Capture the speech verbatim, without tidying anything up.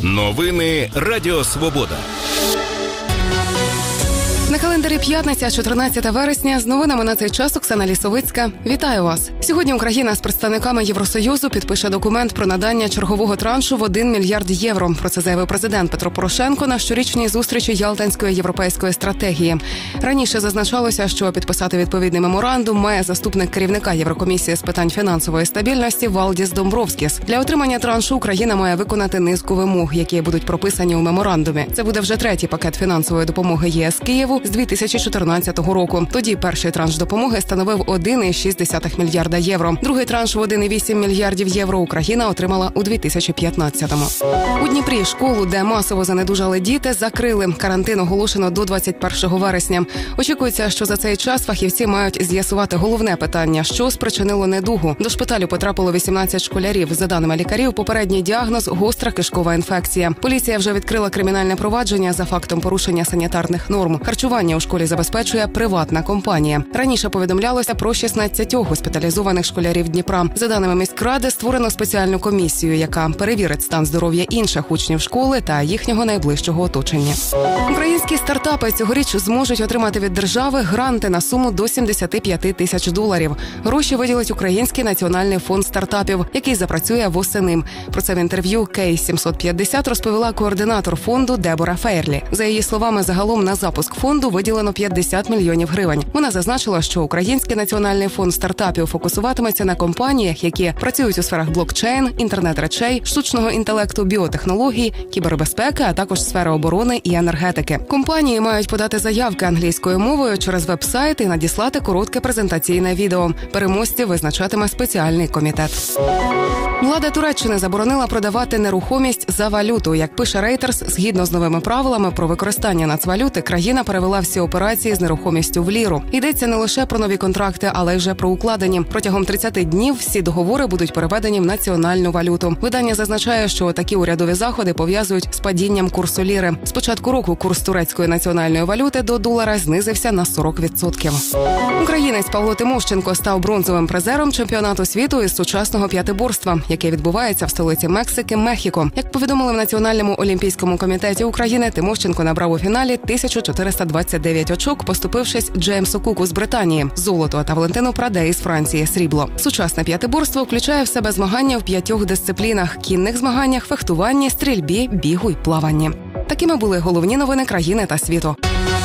Новини Радіо Свобода. На календарі п'ятниця, чотирнадцяте вересня. З новинами на цей час Оксана Лісовицька. Вітаю вас. Сьогодні Україна з представниками Євросоюзу підпише документ про надання чергового траншу в один мільярд євро. Про це заявив президент Петро Порошенко на щорічній зустрічі Ялтинської європейської стратегії. Раніше зазначалося, що підписати відповідний меморандум має заступник керівника Єврокомісії з питань фінансової стабільності Валдіс Домбровскіс. Для отримання траншу Україна має виконати низку вимог, які будуть прописані у меморандумі. Це буде вже третій пакет фінансової допомоги ЄС Києву з дві тисячі чотирнадцятого року. Тоді перший транш допомоги становив один цілих шість десятих мільярда євро. Другий транш в один цілих вісім мільярдів євро Україна отримала у дві тисячі п'ятнадцятому. У Дніпрі школу, де масово занедужали діти, закрили. Карантин оголошено до двадцять першого вересня. Очікується, що за цей час фахівці мають з'ясувати головне питання, що спричинило недугу. До шпиталю потрапило вісімнадцять школярів. За даними лікарів, попередній діагноз – гостра кишкова інфекція. Поліція вже відкрила кримінальне провадження за фактом порушення санітарних норм. Харчування у школі забезпечує приватна компанія. Раніше повідомлялося про шістнадцять госпіталізованих школярів Дніпра. За даними міськради, створено спеціальну комісію, яка перевірить стан здоров'я інших учнів школи та їхнього найближчого оточення. Українські стартапи цьогоріч зможуть отримати від держави гранти на суму до сімдесят п'ять тисяч доларів. Гроші виділить Український національний фонд стартапів, який запрацює восени. Про це в інтерв'ю Кей сімсот п'ятдесят розповіла координатор фонду Дебора Фейрлі. За її словами, загалом на запуск фонду виділено п'ятдесят мільйонів гривень. Вона зазначила, що Український національний фонд стартапів фокусуватиметься на компаніях, які працюють у сферах блокчейн, інтернет-речей, штучного інтелекту, біотехнологій, кібербезпеки, а також сфери оборони і енергетики. Компанії мають подати заявки англійською мовою через веб-сайт і надіслати коротке презентаційне відео. Переможців визначатиме спеціальний комітет. Влада Туреччини заборонила продавати нерухомість за валюту. Як пише Reuters, згідно з новими правилами про використання нацвалюти, країна перевела всі операції з нерухомістю в ліру. Йдеться не лише про нові контракти, але й вже про укладені. Протягом тридцяти днів всі договори будуть переведені в національну валюту. Видання зазначає, що такі урядові заходи пов'язують з падінням курсу ліри. З початку року курс турецької національної валюти до долара знизився на сорок відсотків. Українець Павло Тимощенко став бронзовим призером чемпіонату світу із сучасного п'ятиборства, яке відбувається в столиці Мексики – Мехіко. Як повідомили в Національному олімпійському комітеті України, Тимощенко набрав у фіналі тисячу чотириста двадцять дев'ять очок, поступившись Джеймсу Куку з Британії – золото та Валентину Праде із Франції – срібло. Сучасне п'ятиборство включає в себе змагання в п'ятьох дисциплінах – кінних змаганнях, фехтуванні, стрільбі, бігу й плаванні. Такими були головні новини країни та світу.